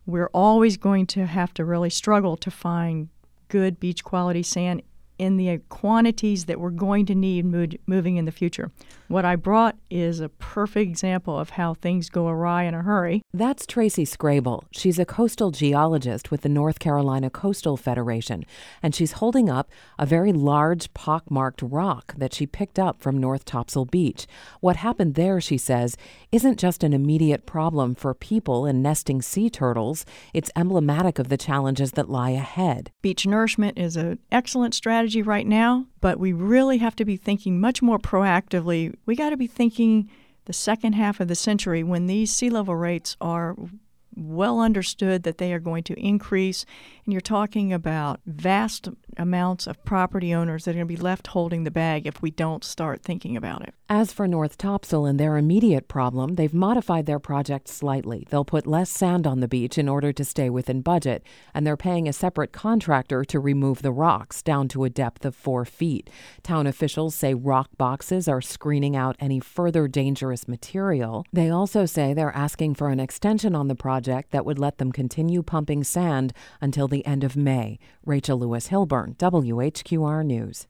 we're always going to have to really struggle to find good beach quality sand in the quantities that we're going to need moving in the future. What I brought is a perfect example of how things go awry in a hurry. That's Tracy Scrable. She's a coastal geologist with the North Carolina Coastal Federation, and she's holding up a very large pockmarked rock that she picked up from North Topsail Beach. What happened there, she says, isn't just an immediate problem for people and nesting sea turtles. It's emblematic of the challenges that lie ahead. Beach nourishment is an excellent strategy right now, but we really have to be thinking much more proactively. We got to be thinking the second half of the century when these sea level rates are well understood that they are going to increase, and you're talking about vast amounts of property owners that are going to be left holding the bag if we don't start thinking about it. As for North Topsail and their immediate problem, they've modified their project slightly. They'll put less sand on the beach in order to stay within budget, and they're paying a separate contractor to remove the rocks down to a depth of 4 feet. Town officials say rock boxes are screening out any further dangerous material. They also say they're asking for an extension on the project that would let them continue pumping sand until the end of May. Rachel Lewis Hilburn, WHQR News.